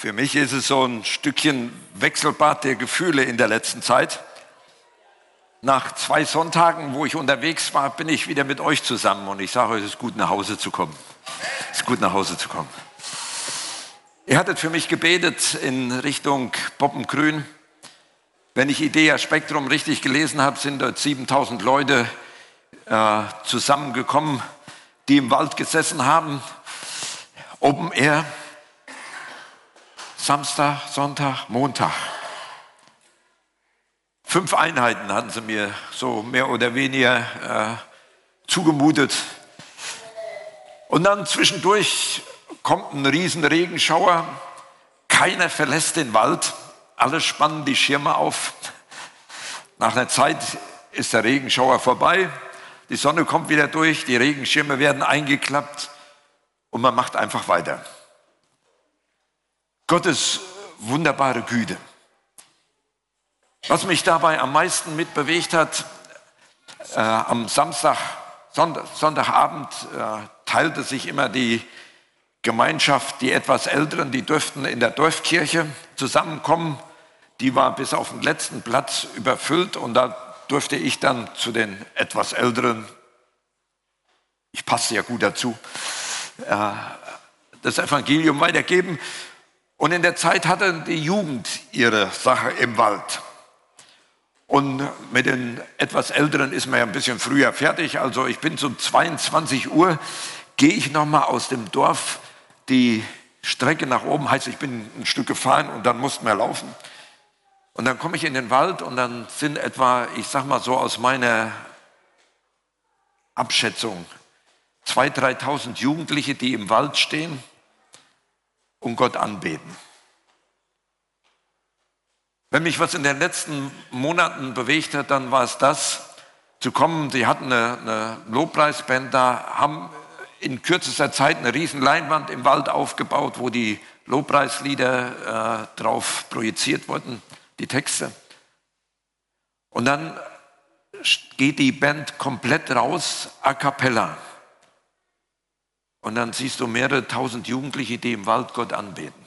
Für mich ist es so ein Stückchen Wechselbad der Gefühle in der letzten Zeit. Nach 2 Sonntagen, wo ich unterwegs war, bin ich wieder mit euch zusammen und ich sage euch, es ist gut, nach Hause zu kommen. Es ist gut, nach Hause zu kommen. Ihr hattet für mich gebetet in Richtung Boppengrün. Wenn ich Idea Spektrum richtig gelesen habe, sind dort 7000 Leute zusammengekommen, die im Wald gesessen haben. Open Air. Samstag, Sonntag, Montag. 5 Einheiten hatten sie mir so mehr oder weniger zugemutet. Und dann zwischendurch kommt ein riesen Regenschauer. Keiner verlässt den Wald. Alle spannen die Schirme auf. Nach einer Zeit ist der Regenschauer vorbei. Die Sonne kommt wieder durch. Die Regenschirme werden eingeklappt. Und man macht einfach weiter. Gottes wunderbare Güte. Was mich dabei am meisten mitbewegt hat, am Sonntagabend teilte sich immer die Gemeinschaft, die etwas Älteren, die durften in der Dorfkirche zusammenkommen. Die war bis auf den letzten Platz überfüllt und da durfte ich dann zu den etwas Älteren, ich passte ja gut dazu, das Evangelium weitergeben. Und in der Zeit hatte die Jugend ihre Sache im Wald. Und mit den etwas Älteren ist man ja ein bisschen früher fertig. Also ich bin um 22 Uhr, gehe ich nochmal aus dem Dorf die Strecke nach oben. Heißt, ich bin ein Stück gefahren und dann mussten wir laufen. Und dann komme ich in den Wald und dann sind etwa, ich sag mal so aus meiner Abschätzung, 2.000, 3.000 Jugendliche, die im Wald stehen und Gott anbeten. Wenn mich was in den letzten Monaten bewegt hat, dann war es das, zu kommen. Sie hatten eine Lobpreisband da, haben in kürzester Zeit eine riesen Leinwand im Wald aufgebaut, wo die Lobpreislieder drauf projiziert wurden, die Texte. Und dann geht die Band komplett raus, a cappella. Und dann siehst du mehrere tausend Jugendliche, die im Wald Gott anbeten.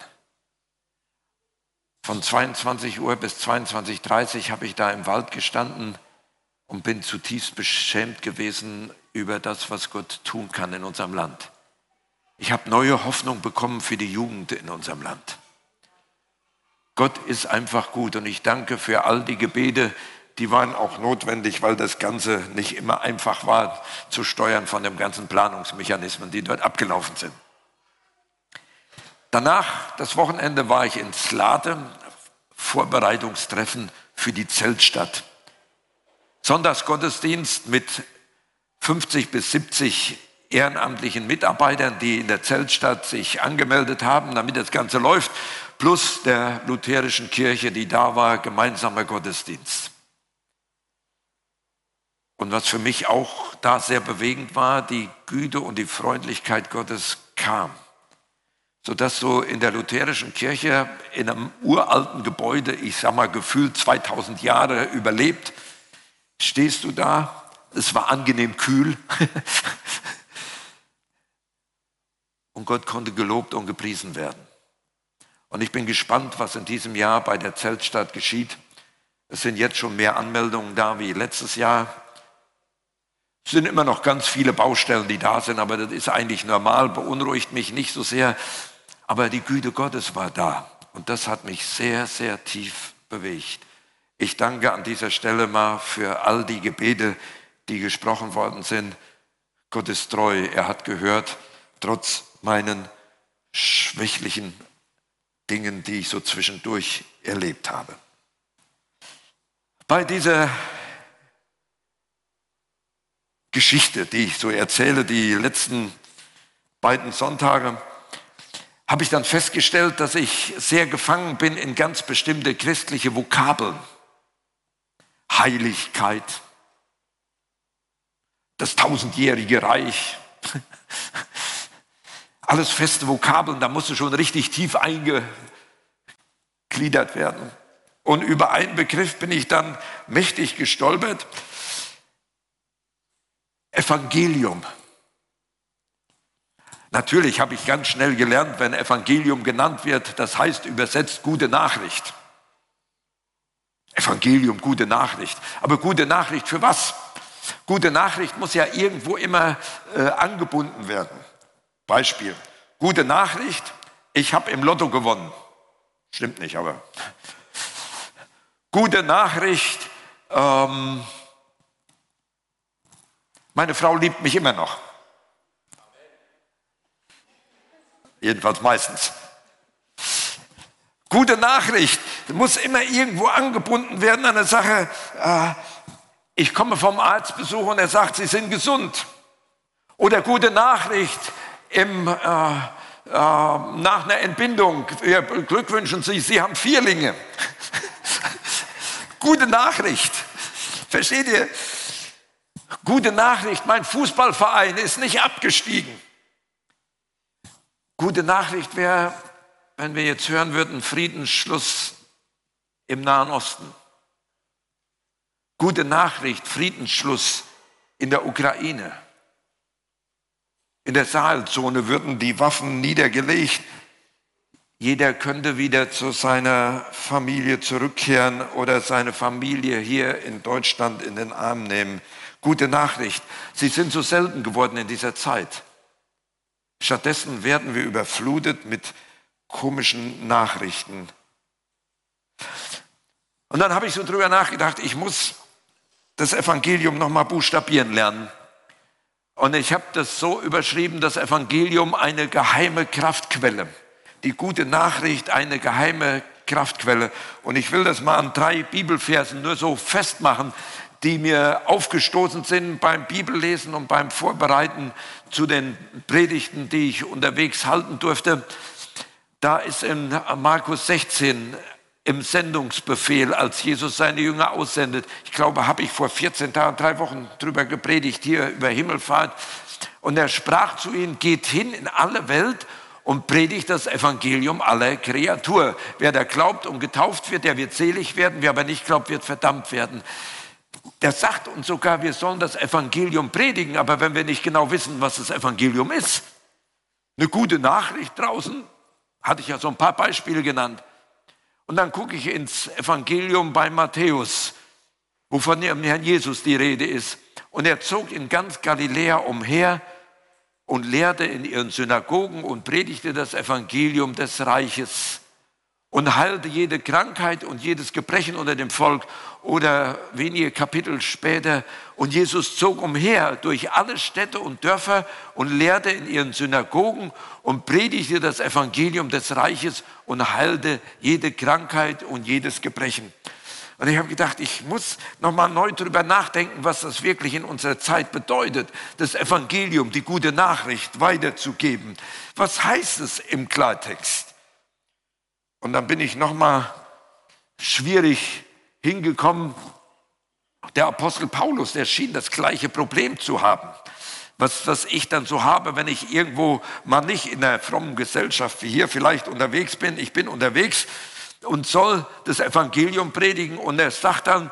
Von 22 Uhr bis 22:30 habe ich da im Wald gestanden und bin zutiefst beschämt gewesen über das, was Gott tun kann in unserem Land. Ich habe neue Hoffnung bekommen für die Jugend in unserem Land. Gott ist einfach gut und ich danke für all die Gebete, die waren auch notwendig, weil das Ganze nicht immer einfach war zu steuern von den ganzen Planungsmechanismen, die dort abgelaufen sind. Danach, das Wochenende, war ich in Slate, Vorbereitungstreffen für die Zeltstadt. Sonntagsgottesdienst mit 50 bis 70 ehrenamtlichen Mitarbeitern, die in der Zeltstadt sich angemeldet haben, damit das Ganze läuft, plus der lutherischen Kirche, die da war, gemeinsamer Gottesdienst. Und was für mich auch da sehr bewegend war, die Güte und die Freundlichkeit Gottes kam. Sodass so in der lutherischen Kirche in einem uralten Gebäude, ich sag mal gefühlt 2000 Jahre überlebt, stehst du da, es war angenehm kühl und Gott konnte gelobt und gepriesen werden. Und ich bin gespannt, was in diesem Jahr bei der Zeltstadt geschieht. Es sind jetzt schon mehr Anmeldungen da wie letztes Jahr. Es sind immer noch ganz viele Baustellen, die da sind, aber das ist eigentlich normal, beunruhigt mich nicht so sehr. Aber die Güte Gottes war da und das hat mich sehr, sehr tief bewegt. Ich danke an dieser Stelle mal für all die Gebete, die gesprochen worden sind. Gott ist treu, er hat gehört, trotz meinen schwächlichen Dingen, die ich so zwischendurch erlebt habe. Bei dieser Geschichte, die ich so erzähle, die letzten beiden Sonntage, habe ich dann festgestellt, dass ich sehr gefangen bin in ganz bestimmte christliche Vokabeln. Heiligkeit, das 1000-jährige Reich, alles feste Vokabeln, da musst du schon richtig tief eingegliedert werden. Und über einen Begriff bin ich dann mächtig gestolpert. Evangelium. Natürlich habe ich ganz schnell gelernt, wenn Evangelium genannt wird, das heißt übersetzt gute Nachricht. Evangelium, gute Nachricht. Aber gute Nachricht für was? Gute Nachricht muss ja irgendwo immer angebunden werden. Beispiel, gute Nachricht, ich habe im Lotto gewonnen. Stimmt nicht, aber gute Nachricht, meine Frau liebt mich immer noch. Jedenfalls meistens. Gute Nachricht muss immer irgendwo angebunden werden an eine Sache. Ich komme vom Arztbesuch und er sagt, Sie sind gesund. Oder gute Nachricht nach einer Entbindung. Wir beglückwünschen Sie, Sie haben Vierlinge. Gute Nachricht. Versteht ihr? Gute Nachricht, mein Fußballverein ist nicht abgestiegen. Gute Nachricht wäre, wenn wir jetzt hören würden, Friedensschluss im Nahen Osten. Gute Nachricht, Friedensschluss in der Ukraine. In der Sahelzone würden die Waffen niedergelegt. Jeder könnte wieder zu seiner Familie zurückkehren oder seine Familie hier in Deutschland in den Arm nehmen. Gute Nachricht, sie sind so selten geworden in dieser Zeit. Stattdessen werden wir überflutet mit komischen Nachrichten. Und dann habe ich so drüber nachgedacht, ich muss das Evangelium nochmal buchstabieren lernen. Und ich habe das so überschrieben, das Evangelium eine geheime Kraftquelle. Die gute Nachricht eine geheime Kraftquelle. Und ich will das mal an 3 Bibelversen nur so festmachen, die mir aufgestoßen sind beim Bibellesen und beim Vorbereiten zu den Predigten, die ich unterwegs halten durfte. Da ist in Markus 16 im Sendungsbefehl, als Jesus seine Jünger aussendet. Ich glaube, habe ich vor 14 Tagen, 3 Wochen drüber gepredigt, hier über Himmelfahrt. Und er sprach zu ihnen, geht hin in alle Welt und predigt das Evangelium aller Kreatur. Wer da glaubt und getauft wird, der wird selig werden. Wer aber nicht glaubt, wird verdammt werden. Der sagt uns sogar, wir sollen das Evangelium predigen, aber wenn wir nicht genau wissen, was das Evangelium ist, eine gute Nachricht draußen, hatte ich ja so ein paar Beispiele genannt. Und dann gucke ich ins Evangelium bei Matthäus, wo von dem Herrn Jesus die Rede ist. Und er zog in ganz Galiläa umher und lehrte in ihren Synagogen und predigte das Evangelium des Reiches und heilte jede Krankheit und jedes Gebrechen unter dem Volk. Oder wenige Kapitel später, und Jesus zog umher durch alle Städte und Dörfer und lehrte in ihren Synagogen und predigte das Evangelium des Reiches und heilte jede Krankheit und jedes Gebrechen. Und ich habe gedacht, ich muss nochmal neu darüber nachdenken, was das wirklich in unserer Zeit bedeutet, das Evangelium, die gute Nachricht weiterzugeben. Was heißt es im Klartext? Und dann bin ich nochmal schwierig hingekommen. Der Apostel Paulus, der schien das gleiche Problem zu haben. Was ich dann so habe, wenn ich irgendwo mal nicht in einer frommen Gesellschaft wie hier vielleicht unterwegs bin. Ich bin unterwegs und soll das Evangelium predigen. Und er sagt dann,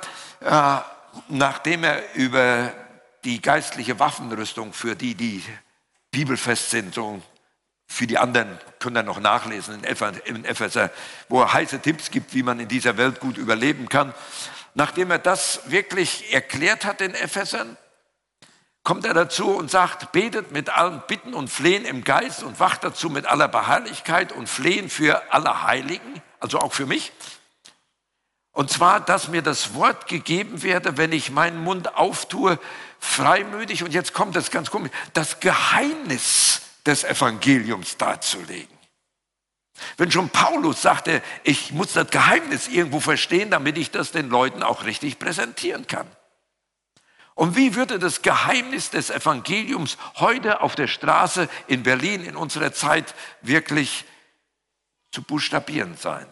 nachdem er über die geistliche Waffenrüstung für die bibelfest sind, so für die anderen können wir noch nachlesen in Epheser, wo er heiße Tipps gibt, wie man in dieser Welt gut überleben kann. Nachdem er das wirklich erklärt hat in Ephesern, kommt er dazu und sagt, betet mit allen Bitten und Flehen im Geist und wacht dazu mit aller Beharrlichkeit und Flehen für alle Heiligen, also auch für mich. Und zwar, dass mir das Wort gegeben werde, wenn ich meinen Mund auftue, freimütig, und jetzt kommt das ganz komisch, das Geheimnis des Evangeliums darzulegen. Wenn schon Paulus sagte, ich muss das Geheimnis irgendwo verstehen, damit ich das den Leuten auch richtig präsentieren kann. Und wie würde das Geheimnis des Evangeliums heute auf der Straße in Berlin in unserer Zeit wirklich zu buchstabieren sein?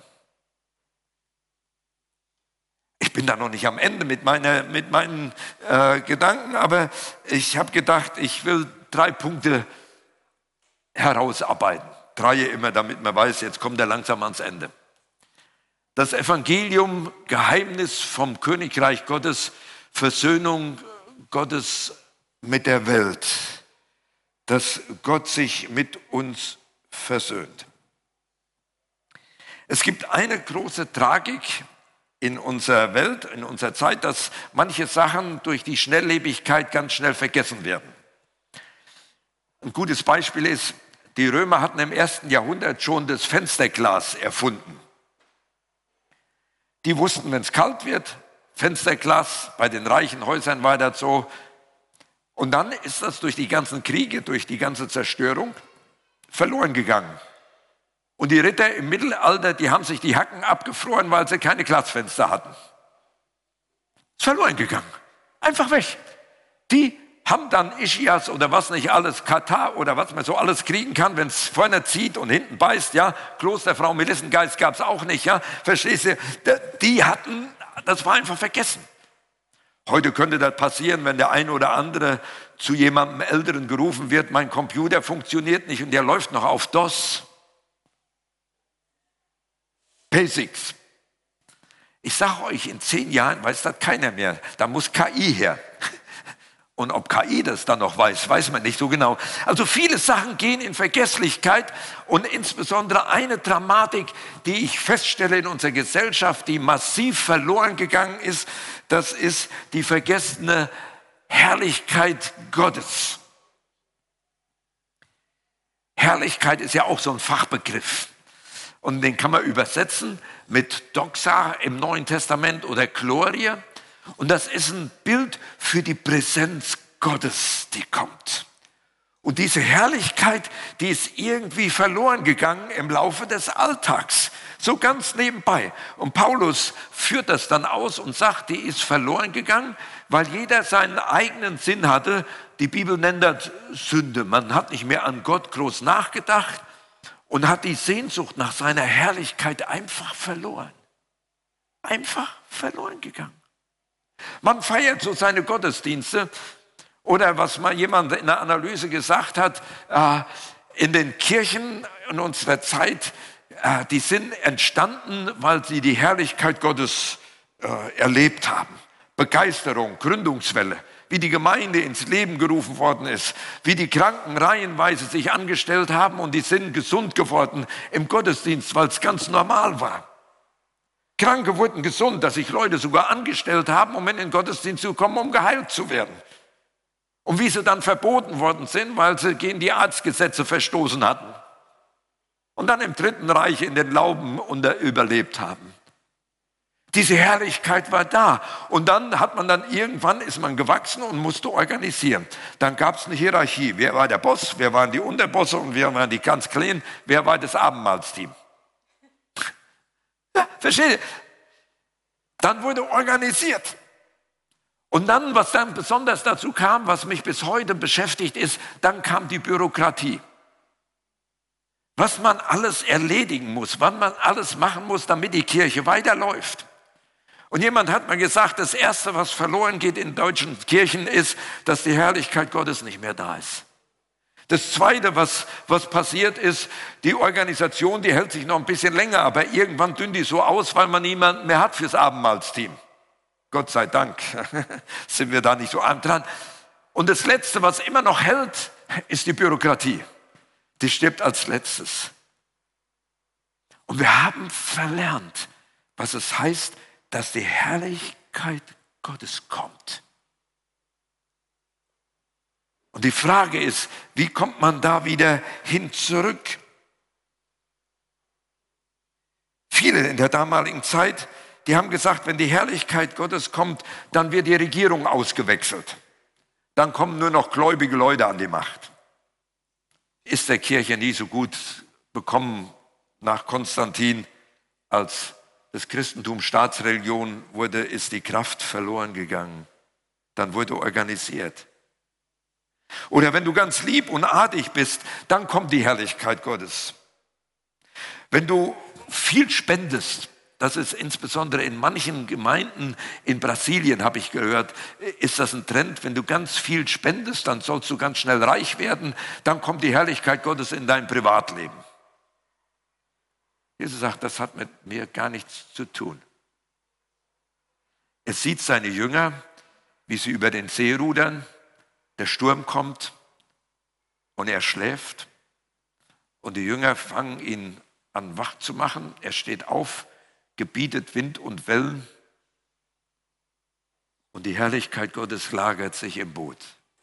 Ich bin da noch nicht am Ende mit meinen Gedanken, aber ich habe gedacht, ich will 3 Punkte herausarbeiten. 3 immer, damit man weiß, jetzt kommt er langsam ans Ende. Das Evangelium, Geheimnis vom Königreich Gottes, Versöhnung Gottes mit der Welt. dass Gott sich mit uns versöhnt. Es gibt eine große Tragik in unserer Welt, in unserer Zeit, dass manche Sachen durch die Schnelllebigkeit ganz schnell vergessen werden. Ein gutes Beispiel ist, die Römer hatten im 1. Jahrhundert schon das Fensterglas erfunden. Die wussten, wenn es kalt wird, Fensterglas, bei den reichen Häusern war das so. Und dann ist das durch die ganzen Kriege, durch die ganze Zerstörung verloren gegangen. Und die Ritter im Mittelalter, die haben sich die Hacken abgefroren, weil sie keine Glasfenster hatten. Ist verloren gegangen. Einfach weg. Die haben dann Ischias oder was nicht alles, Katar oder was man so alles kriegen kann, wenn es vorne zieht und hinten beißt, ja. Klosterfrau Melissengeist gab es auch nicht, ja. Verstehst du? Die hatten, das war einfach vergessen. Heute könnte das passieren, wenn der eine oder andere zu jemandem Älteren gerufen wird, mein Computer funktioniert nicht und der läuft noch auf DOS. Basics. Ich sage euch, in 10 Jahren weiß das keiner mehr. Da muss KI her. Und ob KI das dann noch weiß, weiß man nicht so genau. Also viele Sachen gehen in Vergesslichkeit und insbesondere eine Dramatik, die ich feststelle in unserer Gesellschaft, die massiv verloren gegangen ist, das ist die vergessene Herrlichkeit Gottes. Herrlichkeit ist ja auch so ein Fachbegriff. Und den kann man übersetzen mit Doxa im Neuen Testament oder Gloria. Und das ist ein Bild für die Präsenz Gottes, die kommt. Und diese Herrlichkeit, die ist irgendwie verloren gegangen im Laufe des Alltags. So ganz nebenbei. Und Paulus führt das dann aus und sagt, die ist verloren gegangen, weil jeder seinen eigenen Sinn hatte. Die Bibel nennt das Sünde. Man hat nicht mehr an Gott groß nachgedacht und hat die Sehnsucht nach seiner Herrlichkeit einfach verloren. Einfach verloren gegangen. Man feiert so seine Gottesdienste oder was mal jemand in der Analyse gesagt hat, in den Kirchen in unserer Zeit, die sind entstanden, weil sie die Herrlichkeit Gottes erlebt haben. Begeisterung, Gründungswelle, wie die Gemeinde ins Leben gerufen worden ist, wie die Kranken reihenweise sich angestellt haben und die sind gesund geworden im Gottesdienst, weil es ganz normal war. Kranke wurden gesund, dass sich Leute sogar angestellt haben, um in den Gottesdienst zu kommen, um geheilt zu werden. Und wie sie dann verboten worden sind, weil sie gegen die Arztgesetze verstoßen hatten. Und dann im Dritten Reich in den Lauben überlebt haben. Diese Herrlichkeit war da. Und dann hat man irgendwann ist man gewachsen und musste organisieren. Dann gab es eine Hierarchie. Wer war der Boss, wer waren die Unterbosse und wer waren die ganz Kleinen, wer war das Abendmahlsteam. Ja, versteht ihr? Dann wurde organisiert. Und dann, was dann besonders dazu kam, was mich bis heute beschäftigt ist, dann kam die Bürokratie. Was man alles erledigen muss, wann man alles machen muss, damit die Kirche weiterläuft. Und jemand hat mir gesagt, das Erste, was verloren geht in deutschen Kirchen, ist, dass die Herrlichkeit Gottes nicht mehr da ist. Das Zweite, was passiert ist, die Organisation, die hält sich noch ein bisschen länger, aber irgendwann dünnt die so aus, weil man niemanden mehr hat fürs Abendmahlsteam. Gott sei Dank sind wir da nicht so arm dran. Und das Letzte, was immer noch hält, ist die Bürokratie. Die stirbt als letztes. Und wir haben verlernt, was es heißt, dass die Herrlichkeit Gottes kommt. Und die Frage ist, wie kommt man da wieder hin zurück? Viele in der damaligen Zeit, die haben gesagt, wenn die Herrlichkeit Gottes kommt, dann wird die Regierung ausgewechselt. Dann kommen nur noch gläubige Leute an die Macht. Ist der Kirche nie so gut bekommen nach Konstantin, als das Christentum Staatsreligion wurde, ist die Kraft verloren gegangen. Dann wurde organisiert. Oder wenn du ganz lieb und artig bist, dann kommt die Herrlichkeit Gottes. Wenn du viel spendest, das ist insbesondere in manchen Gemeinden in Brasilien, habe ich gehört, ist das ein Trend. Wenn du ganz viel spendest, dann sollst du ganz schnell reich werden, dann kommt die Herrlichkeit Gottes in dein Privatleben. Jesus sagt, das hat mit mir gar nichts zu tun. Er sieht seine Jünger, wie sie über den See rudern, der Sturm kommt und er schläft und die Jünger fangen ihn an wach zu machen. Er steht auf, gebietet Wind und Wellen und die Herrlichkeit Gottes lagert sich im Boot.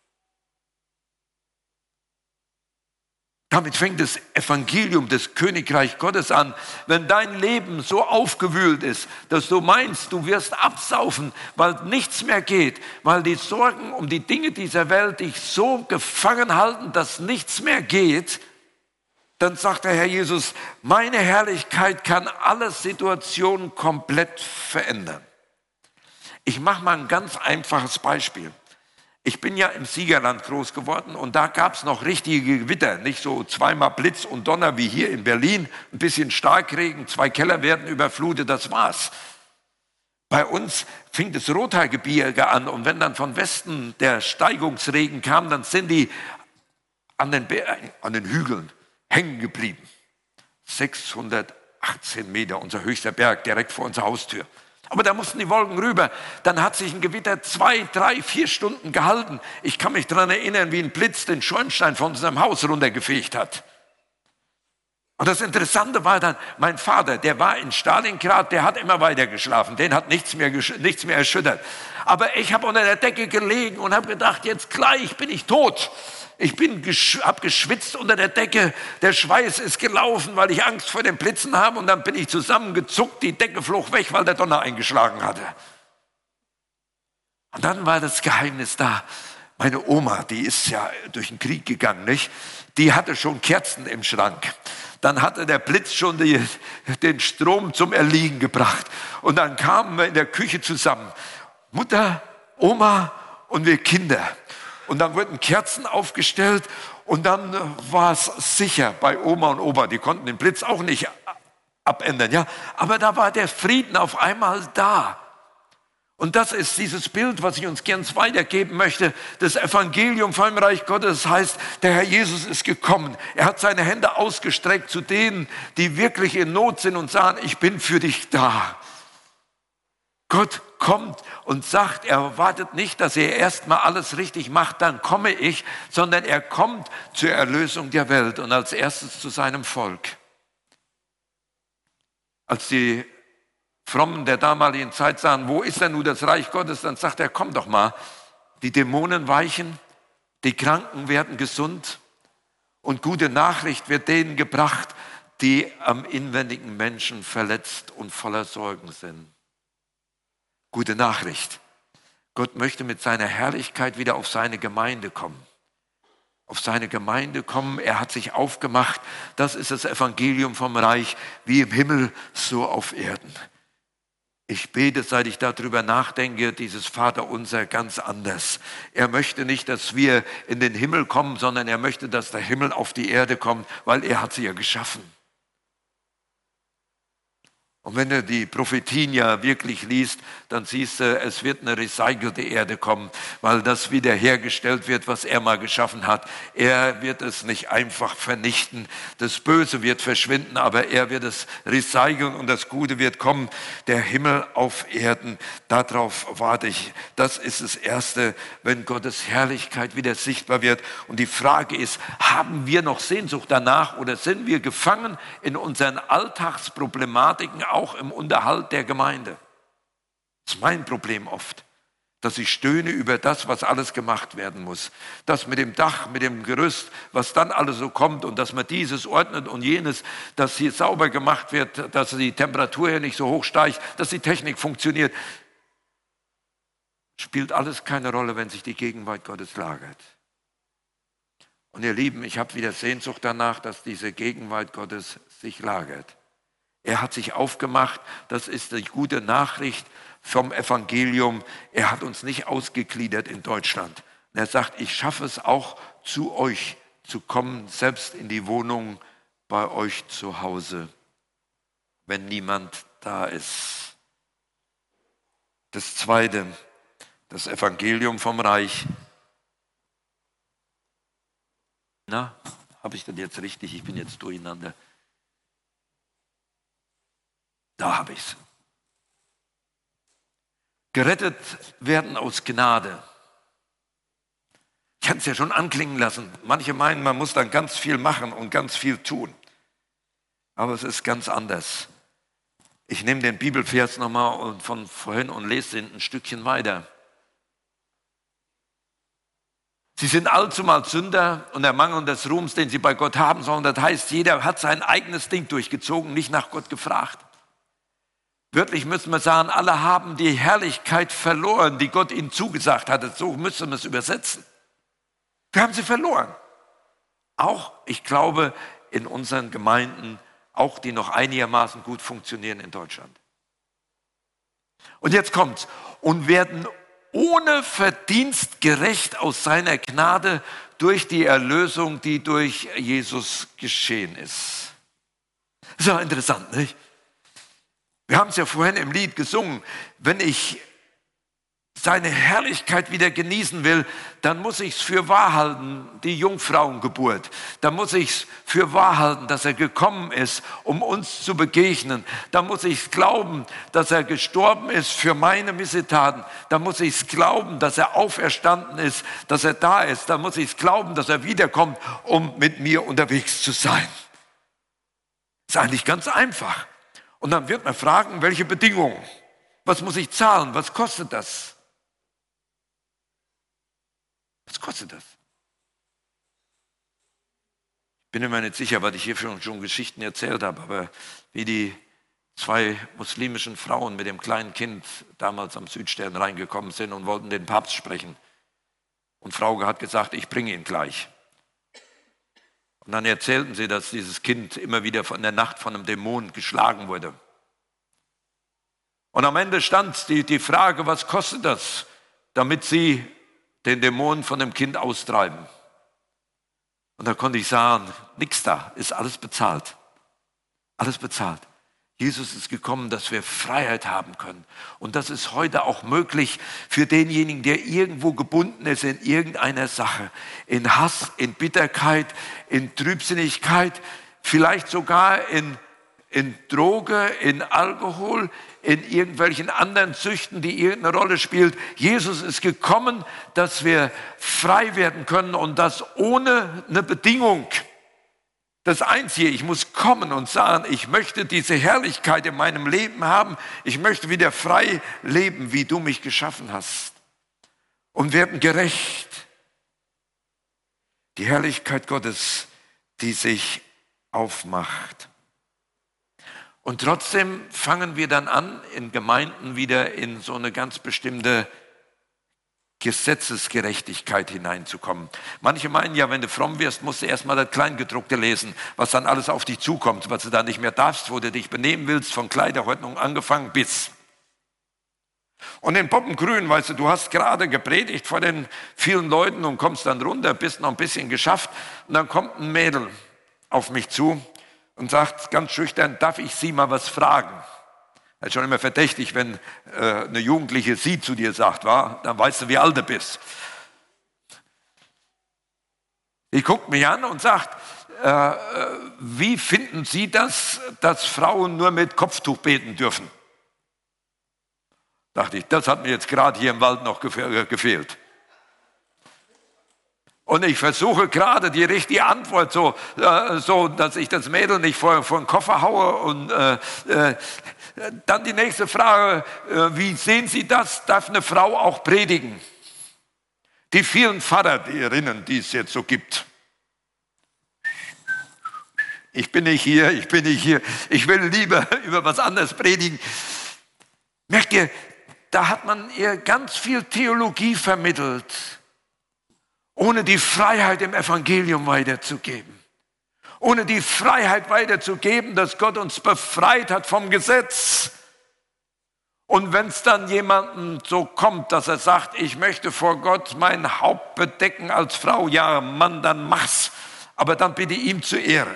Damit fängt das Evangelium des Königreich Gottes an. Wenn dein Leben so aufgewühlt ist, dass du meinst, du wirst absaufen, weil nichts mehr geht, weil die Sorgen um die Dinge dieser Welt dich so gefangen halten, dass nichts mehr geht, dann sagt der Herr Jesus, meine Herrlichkeit kann alle Situationen komplett verändern. Ich mache mal ein ganz einfaches Beispiel. Ich bin ja im Siegerland groß geworden und da gab es noch richtige Gewitter, nicht so zweimal Blitz und Donner wie hier in Berlin, ein bisschen Starkregen, 2 Keller werden überflutet, das war's. Bei uns fing das Rothaargebirge an und wenn dann von Westen der Steigungsregen kam, dann sind die an den Hügeln hängen geblieben. 618 Meter, unser höchster Berg, direkt vor unserer Haustür. Aber da mussten die Wolken rüber. Dann hat sich ein Gewitter 2, 3, 4 Stunden gehalten. Ich kann mich daran erinnern, wie ein Blitz den Schornstein von unserem Haus runtergefegt hat. Und das Interessante war dann, mein Vater, der war in Stalingrad, der hat immer weiter geschlafen. Den hat nichts mehr erschüttert. Aber ich habe unter der Decke gelegen und habe gedacht, jetzt gleich bin ich tot. Ich habe geschwitzt unter der Decke, der Schweiß ist gelaufen, weil ich Angst vor den Blitzen habe und dann bin ich zusammengezuckt, die Decke flog weg, weil der Donner eingeschlagen hatte. Und dann war das Geheimnis da. Meine Oma, die ist ja durch den Krieg gegangen, nicht? Die hatte schon Kerzen im Schrank. Dann hatte der Blitz schon den Strom zum Erliegen gebracht. Und dann kamen wir in der Küche zusammen. Mutter, Oma und wir Kinder. Und dann wurden Kerzen aufgestellt und dann war es sicher bei Oma und Opa. Die konnten den Blitz auch nicht abändern, ja. Aber da war der Frieden auf einmal da. Und das ist dieses Bild, was ich uns gern weitergeben möchte. Das Evangelium vom Reich Gottes heißt, der Herr Jesus ist gekommen. Er hat seine Hände ausgestreckt zu denen, die wirklich in Not sind und sagen, ich bin für dich da. Gott kommt und sagt, er wartet nicht, dass er erstmal alles richtig macht, dann komme ich, sondern er kommt zur Erlösung der Welt und als erstes zu seinem Volk. Als die Frommen der damaligen Zeit sahen, wo ist denn nun das Reich Gottes, dann sagt er, komm doch mal, die Dämonen weichen, die Kranken werden gesund und gute Nachricht wird denen gebracht, die am inwendigen Menschen verletzt und voller Sorgen sind. Gute Nachricht. Gott möchte mit seiner Herrlichkeit wieder auf seine Gemeinde kommen. Auf seine Gemeinde kommen. Er hat sich aufgemacht. Das ist das Evangelium vom Reich, wie im Himmel, so auf Erden. Ich bete, seit ich darüber nachdenke, dieses Vaterunser ganz anders. Er möchte nicht, dass wir in den Himmel kommen, sondern er möchte, dass der Himmel auf die Erde kommt, weil er hat sie ja geschaffen. Und wenn du die Prophetien ja wirklich liest, dann siehst du, es wird eine recycelte Erde kommen, weil das wiederhergestellt wird, was er mal geschaffen hat. Er wird es nicht einfach vernichten. Das Böse wird verschwinden, aber er wird es recyceln und das Gute wird kommen. Der Himmel auf Erden, darauf warte ich. Das ist das Erste, wenn Gottes Herrlichkeit wieder sichtbar wird. Und die Frage ist, haben wir noch Sehnsucht danach oder sind wir gefangen in unseren Alltagsproblematiken, auch im Unterhalt der Gemeinde? Das ist mein Problem oft, dass ich stöhne über das, was alles gemacht werden muss. Das mit dem Dach, mit dem Gerüst, was dann alles so kommt und dass man dieses ordnet und jenes, dass hier sauber gemacht wird, dass die Temperatur hier nicht so hoch steigt, dass die Technik funktioniert. Spielt alles keine Rolle, wenn sich die Gegenwart Gottes lagert. Und ihr Lieben, ich habe wieder Sehnsucht danach, dass diese Gegenwart Gottes sich lagert. Er hat sich aufgemacht, das ist die gute Nachricht vom Evangelium. Er hat uns nicht ausgegliedert in Deutschland. Und er sagt, ich schaffe es auch, zu euch zu kommen, selbst in die Wohnung bei euch zu Hause, wenn niemand da ist. Das Zweite, das Evangelium vom Reich. Na, habe ich das jetzt richtig? Ich bin jetzt durcheinander. Da habe ich es. Gerettet werden aus Gnade. kann es ja schon anklingen lassen. Manche meinen, man muss dann ganz viel machen und ganz viel tun. Aber es ist ganz anders. Ich nehme den Bibelvers nochmal von vorhin und lese den ein Stückchen weiter. Sie sind allzumal Sünder und ermangeln des Ruhms, den sie bei Gott haben sollen. Das heißt, jeder hat sein eigenes Ding durchgezogen, nicht nach Gott gefragt. Wörtlich müssen wir sagen, alle haben die Herrlichkeit verloren, die Gott ihnen zugesagt hatte. So müssen wir es übersetzen. Wir haben sie verloren. Auch, ich glaube, in unseren Gemeinden, auch die noch einigermaßen gut funktionieren in Deutschland. Und jetzt kommt's. Und werden ohne Verdienst gerecht aus seiner Gnade durch die Erlösung, die durch Jesus geschehen ist. Das ist ja interessant, nicht? Wir haben es ja vorhin im Lied gesungen. Wenn ich seine Herrlichkeit wieder genießen will, dann muss ich es für wahr halten, die Jungfrauengeburt. Dann muss ich es für wahr halten, dass er gekommen ist, um uns zu begegnen. Dann muss ich es glauben, dass er gestorben ist für meine Missetaten. Dann muss ich es glauben, dass er auferstanden ist, dass er da ist. Dann muss ich es glauben, dass er wiederkommt, um mit mir unterwegs zu sein. Das ist eigentlich ganz einfach. Und dann wird man fragen, welche Bedingungen? Was muss ich zahlen? Was kostet das? Was kostet das? Ich bin mir nicht sicher, was ich hier schon Geschichten erzählt habe, aber wie die 2 muslimischen Frauen mit dem kleinen Kind damals am Südstern reingekommen sind und wollten den Papst sprechen. Und Frau hat gesagt, ich bringe ihn gleich. Und dann erzählten sie, dass dieses Kind immer wieder in der Nacht von einem Dämon geschlagen wurde. Und am Ende stand die Frage, was kostet das, damit sie den Dämon von dem Kind austreiben. Und da konnte ich sagen, nichts da, ist alles bezahlt. Alles bezahlt. Jesus ist gekommen, dass wir Freiheit haben können. Und das ist heute auch möglich für denjenigen, der irgendwo gebunden ist in irgendeiner Sache. In Hass, in Bitterkeit, in Trübsinnigkeit, vielleicht sogar in Droge, in Alkohol, in irgendwelchen anderen Süchten, die irgendeine Rolle spielt. Jesus ist gekommen, dass wir frei werden können und das ohne eine Bedingung. Das Einzige, ich muss kommen und sagen, ich möchte diese Herrlichkeit in meinem Leben haben. Ich möchte wieder frei leben, wie du mich geschaffen hast. Und werden gerecht. Die Herrlichkeit Gottes, die sich aufmacht. Und trotzdem fangen wir dann an, in Gemeinden wieder in so eine ganz bestimmte Gesetzesgerechtigkeit hineinzukommen. Manche meinen ja, wenn du fromm wirst, musst du erstmal das Kleingedruckte lesen, was dann alles auf dich zukommt, was du dann nicht mehr darfst, wo du dich benehmen willst, von Kleiderordnung angefangen bis. Und in Poppengrün, weißt du, du hast gerade gepredigt vor den vielen Leuten und kommst dann runter, bist noch ein bisschen geschafft und dann kommt ein Mädel auf mich zu und sagt ganz schüchtern, darf ich Sie mal was fragen? Das ist schon immer verdächtig, wenn eine Jugendliche Sie zu dir sagt, dann weißt du, wie alt du bist. Die guckt mich an und sagt, wie finden Sie das, dass Frauen nur mit Kopftuch beten dürfen? Dachte ich, das hat mir jetzt gerade hier im Wald noch gefehlt. Und ich versuche gerade die richtige Antwort, so dass ich das Mädel nicht vor den Koffer haue. Und dann die nächste Frage, wie sehen Sie das? Darf eine Frau auch predigen? Die vielen Pfarrerinnen, die es jetzt so gibt. Ich bin nicht hier, ich will lieber über was anderes predigen. Merkt ihr, da hat man ihr ganz viel Theologie vermittelt, ohne die Freiheit im Evangelium weiterzugeben. Ohne die Freiheit weiterzugeben, dass Gott uns befreit hat vom Gesetz. Und wenn es dann jemandem so kommt, dass er sagt, ich möchte vor Gott mein Haupt bedecken als Frau, ja Mann, dann mach's. Aber dann bitte ihm zur Ehre.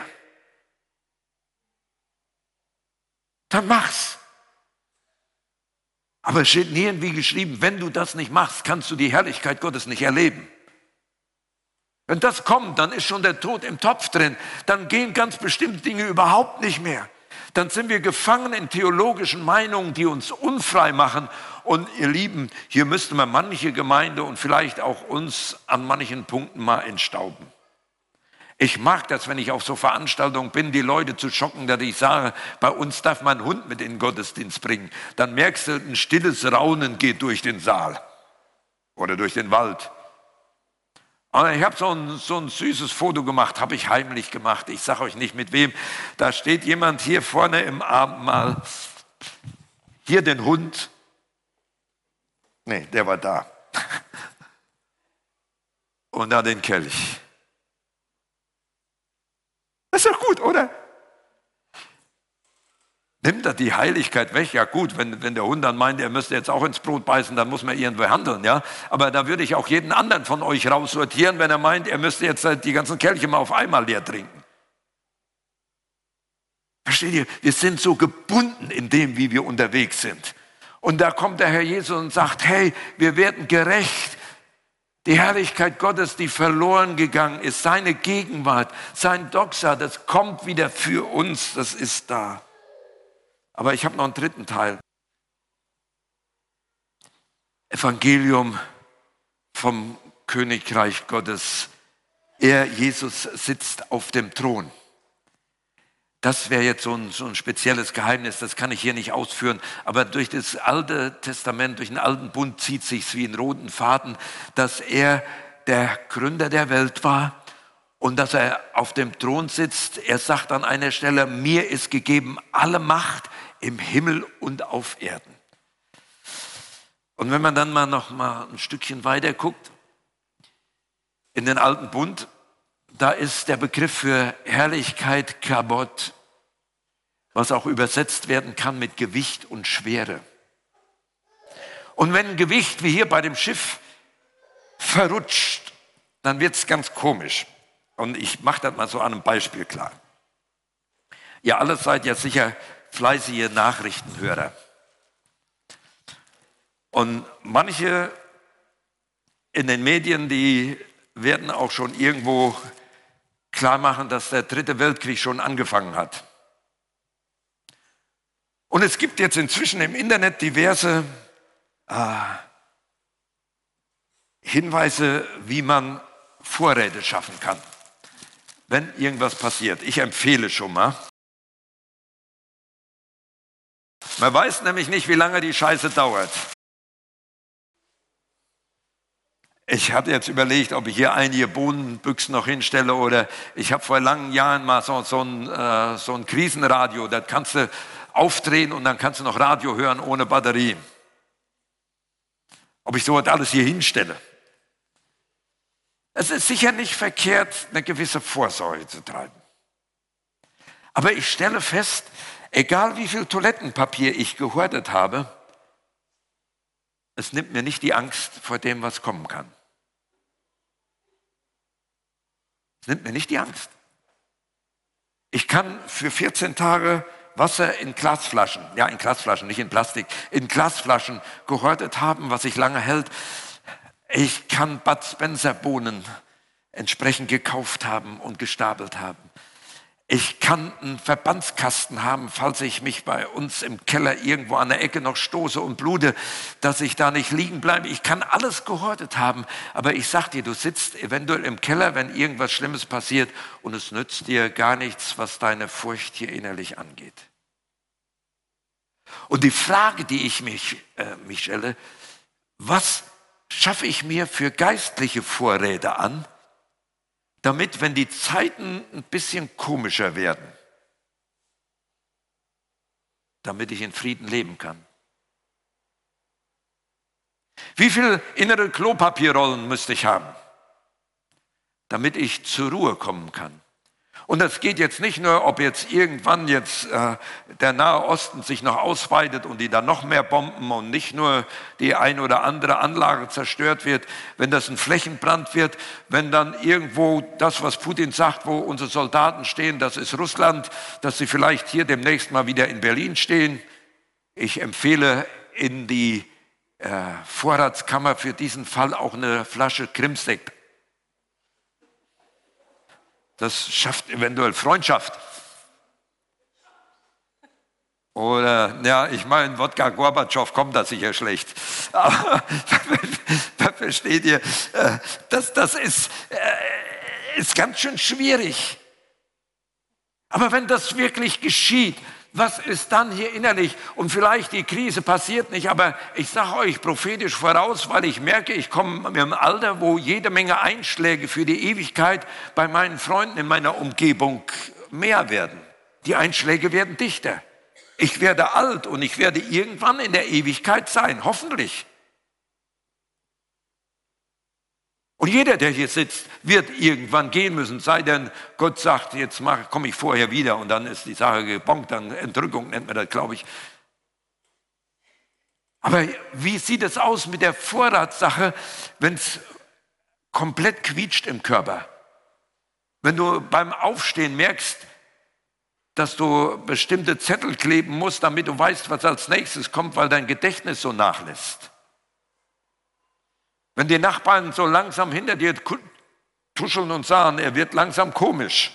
Dann mach's. Aber es steht nirgendwie geschrieben, wenn du das nicht machst, kannst du die Herrlichkeit Gottes nicht erleben. Wenn das kommt, dann ist schon der Tod im Topf drin. Dann gehen ganz bestimmte Dinge überhaupt nicht mehr. Dann sind wir gefangen in theologischen Meinungen, die uns unfrei machen. Und ihr Lieben, hier müsste man manche Gemeinde und vielleicht auch uns an manchen Punkten mal entstauben. Ich mag das, wenn ich auf so Veranstaltungen bin, die Leute zu schocken, dass ich sage, bei uns darf man einen Hund mit in den Gottesdienst bringen. Dann merkst du, ein stilles Raunen geht durch den Saal oder durch den Wald. Und ich habe so ein süßes Foto gemacht, habe ich heimlich gemacht. Ich sage euch nicht mit wem. Da steht jemand hier vorne im Abendmahl. Hier den Hund. Nee, der war da. Und da den Kelch. Das ist doch gut, oder? Nimmt er die Heiligkeit weg? Ja gut, wenn der Hund dann meint, er müsste jetzt auch ins Brot beißen, dann muss man irgendwo handeln, ja. Aber da würde ich auch jeden anderen von euch raussortieren, wenn er meint, er müsste jetzt die ganzen Kelche mal auf einmal leer trinken. Versteht ihr? Wir sind so gebunden in dem, wie wir unterwegs sind. Und da kommt der Herr Jesus und sagt, hey, wir werden gerecht. Die Herrlichkeit Gottes, die verloren gegangen ist, seine Gegenwart, sein Doxa, das kommt wieder für uns, das ist da. Aber ich habe noch einen dritten Teil. Evangelium vom Königreich Gottes. Er, Jesus, sitzt auf dem Thron. Das wäre jetzt so ein spezielles Geheimnis, das kann ich hier nicht ausführen. Aber durch das Alte Testament, durch den Alten Bund zieht sich wie einen roten Faden, dass er der Gründer der Welt war und dass er auf dem Thron sitzt. Er sagt an einer Stelle, mir ist gegeben alle Macht im Himmel und auf Erden. Und wenn man dann noch mal ein Stückchen weiter guckt, in den Alten Bund, da ist der Begriff für Herrlichkeit Kabod, was auch übersetzt werden kann mit Gewicht und Schwere. Und wenn ein Gewicht wie hier bei dem Schiff verrutscht, dann wird es ganz komisch. Und ich mache das mal so an einem Beispiel klar. Ihr alle seid ja sicher fleißige Nachrichtenhörer. Und manche in den Medien, die werden auch schon irgendwo klar machen, dass der Dritte Weltkrieg schon angefangen hat. Und es gibt jetzt inzwischen im Internet diverse Hinweise, wie man Vorräte schaffen kann, wenn irgendwas passiert. Ich empfehle schon mal. Man weiß nämlich nicht, wie lange die Scheiße dauert. Ich hatte jetzt überlegt, ob ich hier einige Bohnenbüchsen noch hinstelle oder ich habe vor langen Jahren mal so ein Krisenradio, das kannst du aufdrehen und dann kannst du noch Radio hören ohne Batterien. Ob ich sowas alles hier hinstelle. Es ist sicher nicht verkehrt, eine gewisse Vorsorge zu treiben. Aber ich stelle fest, egal wie viel Toilettenpapier ich gehortet habe, es nimmt mir nicht die Angst vor dem, was kommen kann. Es nimmt mir nicht die Angst. Ich kann für 14 Tage Wasser in Glasflaschen, ja in Glasflaschen, nicht in Plastik, in Glasflaschen gehortet haben, was sich lange hält. Ich kann Bud Spencer Bohnen entsprechend gekauft haben und gestapelt haben. Ich kann einen Verbandskasten haben, falls ich mich bei uns im Keller irgendwo an der Ecke noch stoße und blute, dass ich da nicht liegen bleibe. Ich kann alles gehortet haben, aber ich sag dir, du sitzt eventuell im Keller, wenn irgendwas Schlimmes passiert und es nützt dir gar nichts, was deine Furcht hier innerlich angeht. Und die Frage, die ich mich stelle, was schaffe ich mir für geistliche Vorräte an, damit, wenn die Zeiten ein bisschen komischer werden, damit ich in Frieden leben kann. Wie viele innere Klopapierrollen müsste ich haben, damit ich zur Ruhe kommen kann? Und das geht jetzt nicht nur, ob jetzt irgendwann der Nahe Osten sich noch ausweitet und die dann noch mehr bomben und nicht nur die ein oder andere Anlage zerstört wird, wenn das ein Flächenbrand wird, wenn dann irgendwo das, was Putin sagt, wo unsere Soldaten stehen, das ist Russland, dass sie vielleicht hier demnächst mal wieder in Berlin stehen. Ich empfehle in die Vorratskammer für diesen Fall auch eine Flasche Krimsekt. Das schafft eventuell Freundschaft. Oder, ja, ich meine, Wodka Gorbatschow kommt da sicher schlecht. Aber versteht ihr, das ist ganz schön schwierig. Aber wenn das wirklich geschieht, was ist dann hier innerlich? Und vielleicht die Krise passiert nicht, aber ich sage euch prophetisch voraus, weil ich merke, ich komme in einem Alter, wo jede Menge Einschläge für die Ewigkeit bei meinen Freunden in meiner Umgebung mehr werden. Die Einschläge werden dichter. Ich werde alt und ich werde irgendwann in der Ewigkeit sein, hoffentlich. Und jeder, der hier sitzt, wird irgendwann gehen müssen, sei denn, Gott sagt, jetzt komme ich vorher wieder und dann ist die Sache gebongt, dann Entrückung nennt man das, glaube ich. Aber wie sieht es aus mit der Vorratssache, wenn es komplett quietscht im Körper? Wenn du beim Aufstehen merkst, dass du bestimmte Zettel kleben musst, damit du weißt, was als nächstes kommt, weil dein Gedächtnis so nachlässt. Wenn die Nachbarn so langsam hinter dir tuscheln und sagen, er wird langsam komisch.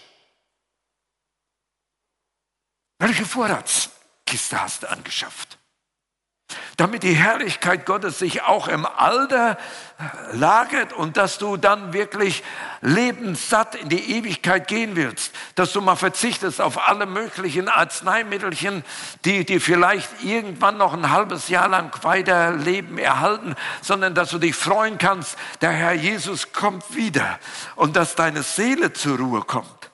Welche Vorratskiste hast du angeschafft? Damit die Herrlichkeit Gottes sich auch im Alter lagert und dass du dann wirklich lebenssatt in die Ewigkeit gehen willst. Dass du mal verzichtest auf alle möglichen Arzneimittelchen, die vielleicht irgendwann noch ein halbes Jahr lang weiter Leben erhalten, sondern dass du dich freuen kannst, der Herr Jesus kommt wieder und dass deine Seele zur Ruhe kommt.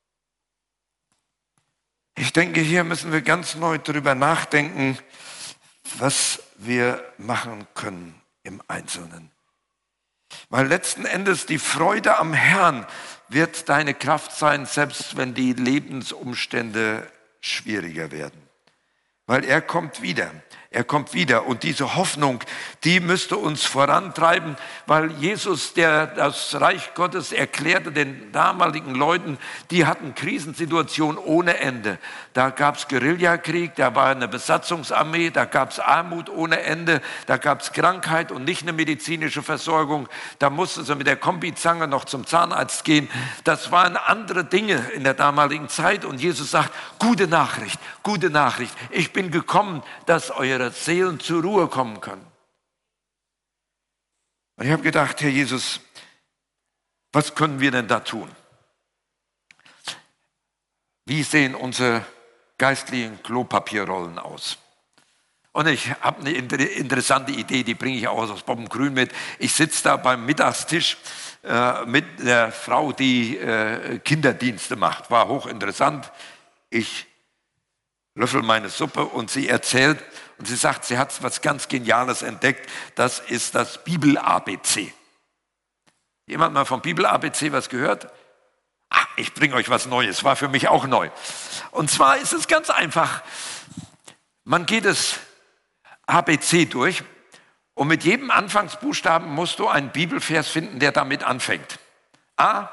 Ich denke, hier müssen wir ganz neu drüber nachdenken, was wir machen können im Einzelnen. Weil letzten Endes die Freude am Herrn wird deine Kraft sein, selbst wenn die Lebensumstände schwieriger werden. Weil er kommt wieder. Er kommt wieder. Und diese Hoffnung, die müsste uns vorantreiben, weil Jesus, der das Reich Gottes erklärte den damaligen Leuten, die hatten Krisensituationen ohne Ende. Da gab es Guerillakrieg, da war eine Besatzungsarmee, da gab es Armut ohne Ende, da gab es Krankheit und nicht eine medizinische Versorgung. Da mussten sie mit der Kombizange noch zum Zahnarzt gehen. Das waren andere Dinge in der damaligen Zeit. Und Jesus sagt, gute Nachricht, gute Nachricht. Ich bin gekommen, dass eure Seelen zur Ruhe kommen können. Und ich habe gedacht, Herr Jesus, was können wir denn da tun? Wie sehen unsere geistlichen Klopapierrollen aus? Und ich habe eine interessante Idee, die bringe ich auch aus Bobbengrün mit. Ich sitze da beim Mittagstisch mit der Frau, die Kinderdienste macht. War hochinteressant. Ich löffel meine Suppe und sie erzählt, und sie sagt, sie hat was ganz Geniales entdeckt, das ist das Bibel-ABC. Jemand mal vom Bibel-ABC was gehört? Ich bringe euch was Neues, war für mich auch neu. Und zwar ist es ganz einfach, man geht das ABC durch und mit jedem Anfangsbuchstaben musst du einen Bibelvers finden, der damit anfängt. A,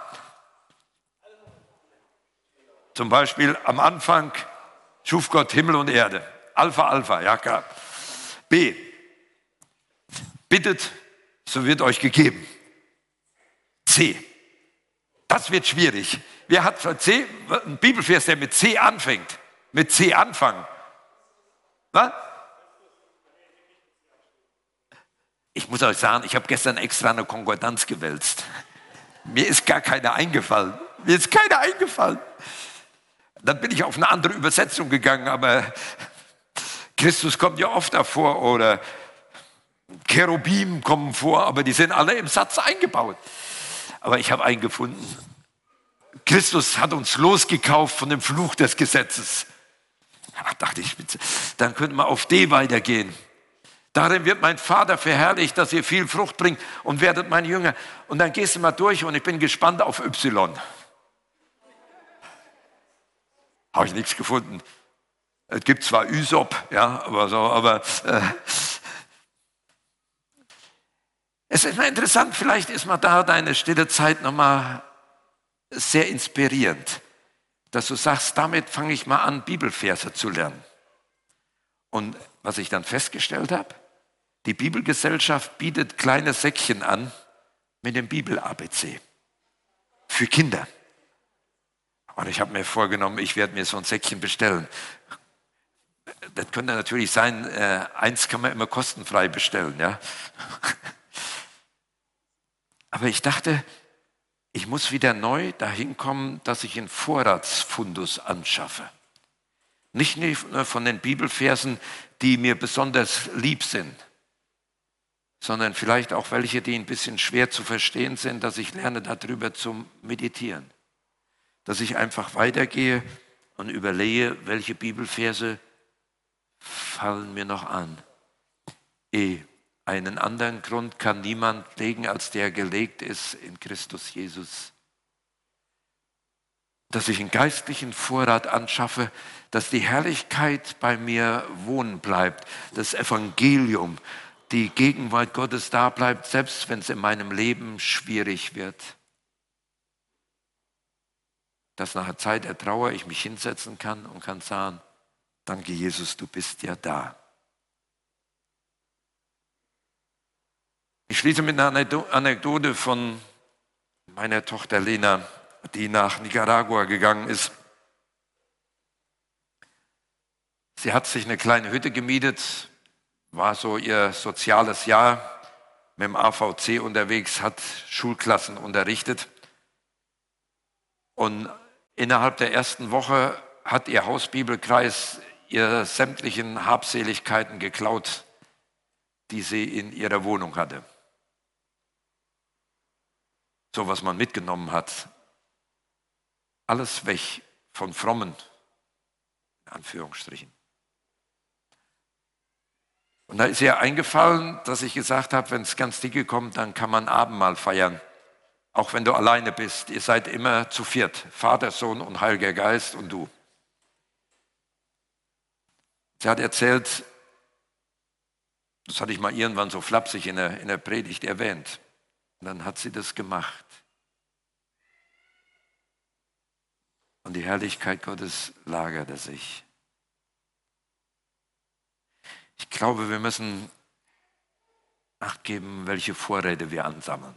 zum Beispiel am Anfang schuf Gott Himmel und Erde. Alpha, Alpha, ja klar. B, bittet, so wird euch gegeben. C, das wird schwierig. Wer hat von C einen Bibelvers, der mit C anfängt? Mit C anfangen. Was? Ich muss euch sagen, ich habe gestern extra eine Konkordanz gewälzt. Mir ist gar keiner eingefallen. Mir ist keiner eingefallen. Dann bin ich auf eine andere Übersetzung gegangen, aber Christus kommt ja oft davor oder Cherubim kommen vor, aber die sind alle im Satz eingebaut. Aber ich habe einen gefunden. Christus hat uns losgekauft von dem Fluch des Gesetzes. Ach, dachte ich, dann könnte man auf D weitergehen. Darin wird mein Vater verherrlicht, dass ihr viel Frucht bringt und werdet meine Jünger. Und dann gehst du mal durch und ich bin gespannt auf Y. Habe ich nichts gefunden. Es gibt zwar Ysop, ja, aber es ist mal interessant, vielleicht ist mal da deine stille Zeit nochmal sehr inspirierend, dass du sagst, damit fange ich mal an, Bibelverse zu lernen. Und was ich dann festgestellt habe, die Bibelgesellschaft bietet kleine Säckchen an mit dem Bibel-ABC für Kinder. Und ich habe mir vorgenommen, ich werde mir so ein Säckchen bestellen. das könnte natürlich sein, eins kann man immer kostenfrei bestellen. Ja? Aber ich dachte, ich muss wieder neu dahin kommen, dass ich einen Vorratsfundus anschaffe. Nicht nur von den Bibelversen, die mir besonders lieb sind, sondern vielleicht auch welche, die ein bisschen schwer zu verstehen sind, dass ich lerne, darüber zu meditieren. Dass ich einfach weitergehe und überlege, welche Bibelverse fallen mir noch an. Einen anderen Grund kann niemand legen, als der gelegt ist in Christus Jesus. Dass ich einen geistlichen Vorrat anschaffe, dass die Herrlichkeit bei mir wohnen bleibt, das Evangelium, die Gegenwart Gottes da bleibt, selbst wenn es in meinem Leben schwierig wird. Dass nach einer Zeit der Trauer ich mich hinsetzen kann und kann sagen, danke Jesus, du bist ja da. Ich schließe mit einer Anekdote von meiner Tochter Lena, die nach Nicaragua gegangen ist. Sie hat sich eine kleine Hütte gemietet, war so ihr soziales Jahr mit dem AVC unterwegs, hat Schulklassen unterrichtet. Und innerhalb der ersten Woche hat ihr Hausbibelkreis ihr sämtlichen Habseligkeiten geklaut, die sie in ihrer Wohnung hatte. So, was man mitgenommen hat. Alles weg von Frommen, in Anführungsstrichen. Und da ist ihr eingefallen, dass ich gesagt habe, wenn es ganz dicke kommt, dann kann man Abendmahl feiern. Auch wenn du alleine bist. Ihr seid immer zu viert. Vater, Sohn und Heiliger Geist und du. Sie hat erzählt, das hatte ich mal irgendwann so flapsig in der Predigt erwähnt. Und dann hat sie das gemacht. Und die Herrlichkeit Gottes lagerte sich. Ich glaube, wir müssen Acht geben, welche Vorräte wir ansammeln.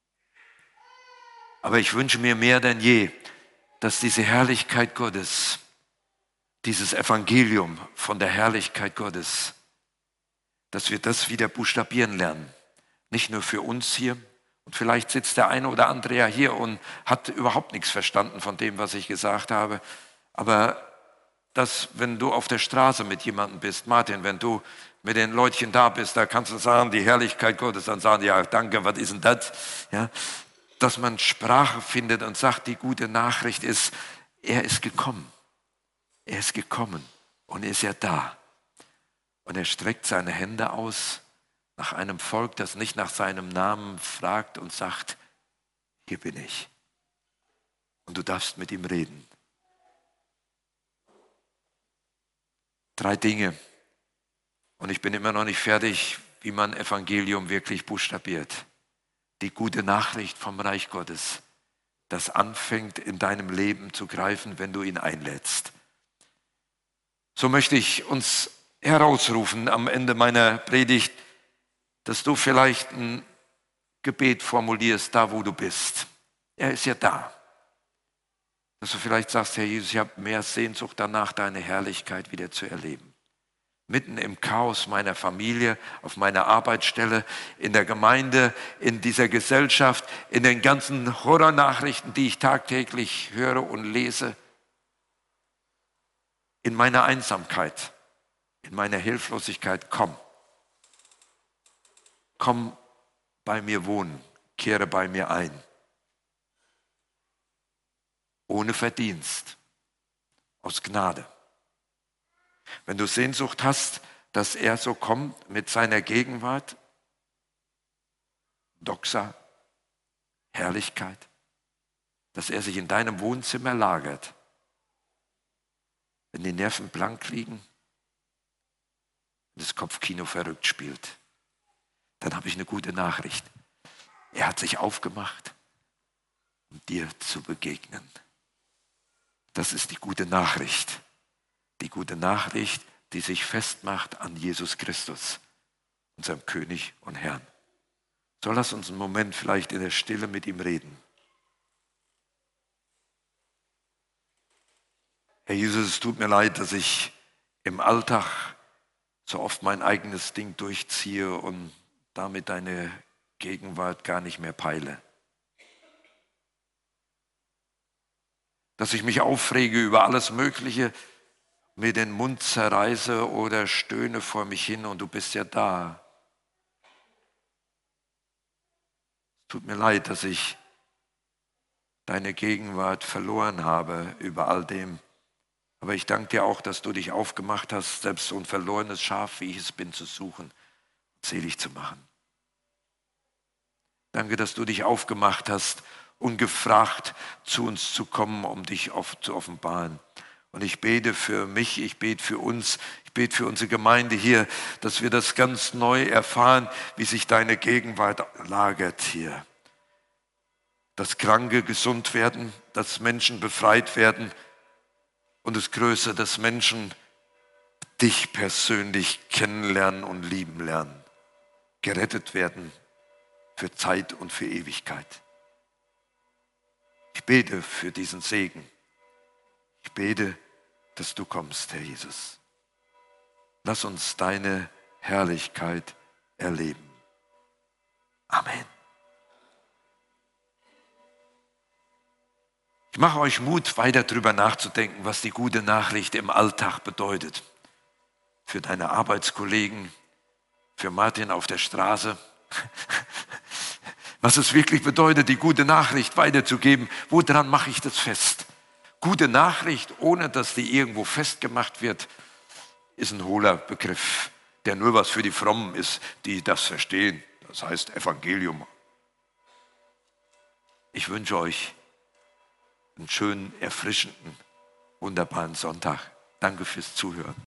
Aber ich wünsche mir mehr denn je, dass diese Herrlichkeit Gottes, dieses Evangelium von der Herrlichkeit Gottes, dass wir das wieder buchstabieren lernen. Nicht nur für uns hier. Und vielleicht sitzt der eine oder andere ja hier und hat überhaupt nichts verstanden von dem, was ich gesagt habe. Aber dass, wenn du auf der Straße mit jemandem bist, Martin, wenn du mit den Leutchen da bist, da kannst du sagen, die Herrlichkeit Gottes, dann sagen die, ja, danke, was ist denn das? Ja, dass man Sprache findet und sagt, die gute Nachricht ist, er ist gekommen. Er ist gekommen und ist ja da. Und er streckt seine Hände aus nach einem Volk, das nicht nach seinem Namen fragt und sagt, hier bin ich. Und du darfst mit ihm reden. 3 Dinge. Und ich bin immer noch nicht fertig, wie man Evangelium wirklich buchstabiert. Die gute Nachricht vom Reich Gottes, das anfängt in deinem Leben zu greifen, wenn du ihn einlädst. So möchte ich uns herausrufen am Ende meiner Predigt, dass du vielleicht ein Gebet formulierst, da wo du bist. Er ist ja da. Dass du vielleicht sagst, Herr Jesus, ich habe mehr Sehnsucht danach, deine Herrlichkeit wieder zu erleben. Mitten im Chaos meiner Familie, auf meiner Arbeitsstelle, in der Gemeinde, in dieser Gesellschaft, in den ganzen Horrornachrichten, die ich tagtäglich höre und lese, in meiner Einsamkeit, in meiner Hilflosigkeit, komm. Komm bei mir wohnen, kehre bei mir ein. Ohne Verdienst, aus Gnade. Wenn du Sehnsucht hast, dass er so kommt mit seiner Gegenwart, Doxa, Herrlichkeit, dass er sich in deinem Wohnzimmer lagert, wenn die Nerven blank liegen und das Kopfkino verrückt spielt, dann habe ich eine gute Nachricht. Er hat sich aufgemacht, um dir zu begegnen. Das ist die gute Nachricht. Die gute Nachricht, die sich festmacht an Jesus Christus, unserem König und Herrn. So lass uns einen Moment vielleicht in der Stille mit ihm reden. Herr Jesus, es tut mir leid, dass ich im Alltag so oft mein eigenes Ding durchziehe und damit deine Gegenwart gar nicht mehr peile. Dass ich mich aufrege über alles Mögliche, mir den Mund zerreiße oder stöhne vor mich hin und du bist ja da. Tut mir leid, dass ich deine Gegenwart verloren habe über all dem. Aber ich danke dir auch, dass du dich aufgemacht hast, selbst so ein verlorenes Schaf, wie ich es bin, zu suchen, selig zu machen. Danke, dass du dich aufgemacht hast, ungefragt zu uns zu kommen, um dich zu offenbaren. Und ich bete für mich, ich bete für uns, ich bete für unsere Gemeinde hier, dass wir das ganz neu erfahren, wie sich deine Gegenwart lagert hier. Dass Kranke gesund werden, dass Menschen befreit werden und das Größte, dass Menschen dich persönlich kennenlernen und lieben lernen, gerettet werden für Zeit und für Ewigkeit. Ich bete für diesen Segen. Ich bete, dass du kommst, Herr Jesus. Lass uns deine Herrlichkeit erleben. Amen. Ich mache euch Mut, weiter darüber nachzudenken, was die gute Nachricht im Alltag bedeutet. Für deine Arbeitskollegen, für Martin auf der Straße. Was es wirklich bedeutet, die gute Nachricht weiterzugeben. Woran mache ich das fest? Gute Nachricht, ohne dass die irgendwo festgemacht wird, ist ein hohler Begriff, der nur was für die Frommen ist, die das verstehen. Das heißt Evangelium. Ich wünsche euch einen schönen, erfrischenden, wunderbaren Sonntag. Danke fürs Zuhören.